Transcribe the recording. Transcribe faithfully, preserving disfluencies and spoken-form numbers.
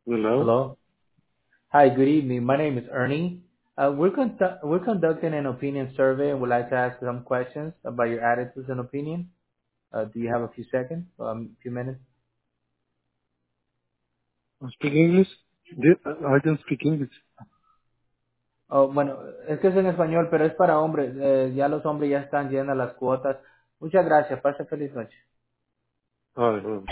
Hello? Hello. Hi, good evening. My name is Ernie. Uh, we're, con- we're conducting an opinion survey and would like to ask some questions about your attitudes and opinion. Uh, do you have a few seconds, um, a few minutes? Speak English? Did- I don't speak English. Oh, bueno, es que es en español, pero es para hombres. Eh, ya los hombres ya están llenas las cuotas. Muchas gracias. Pase feliz noche. All right.